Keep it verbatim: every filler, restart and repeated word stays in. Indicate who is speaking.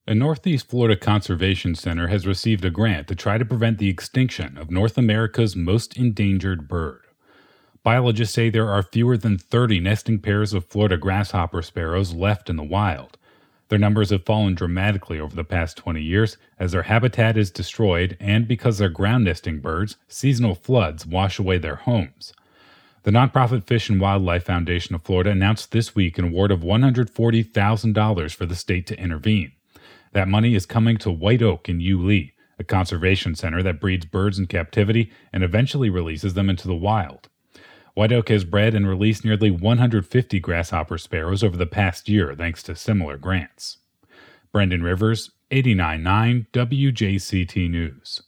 Speaker 1: A Northeast Florida Conservation Center has received a grant to try to prevent the extinction of North America's most endangered bird. Biologists say there are fewer than thirty nesting pairs of Florida grasshopper sparrows left in the wild. Their numbers have fallen dramatically over the past twenty years as their habitat is destroyed and because they're ground nesting birds, seasonal floods wash away their homes. The nonprofit Fish and Wildlife Foundation of Florida announced this week an award of one hundred forty thousand dollars for the state to intervene. That money is coming to White Oak in Yulee, a conservation center that breeds birds in captivity and eventually releases them into the wild. White Oak has bred and released nearly one hundred fifty grasshopper sparrows over the past year thanks to similar grants. Brendan Rivers, eighty-nine point nine W J C T News.